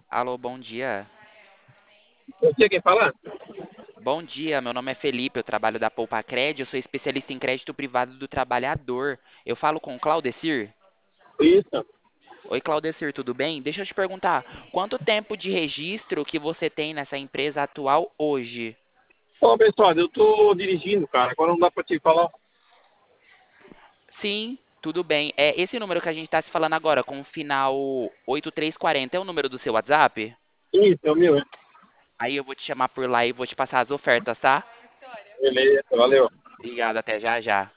Alô, bom dia. Você quem fala? Bom dia, meu nome é Felipe, eu trabalho da Poupa Cred, eu sou especialista em crédito privado do trabalhador. Eu falo com o Claudecir? Isso. Oi, Claudecir, tudo bem? Deixa eu te perguntar, quanto tempo de registro que você tem nessa empresa atual hoje? Ô, pessoal, eu tô dirigindo, cara. Agora não dá pra te falar. Sim, tudo bem. É esse número que a gente está se falando agora, com o final 8340, é o número do seu WhatsApp? Isso, é o meu, é. Aí eu vou te chamar por lá e vou te passar as ofertas, tá? Beleza, valeu. Obrigado, até já já.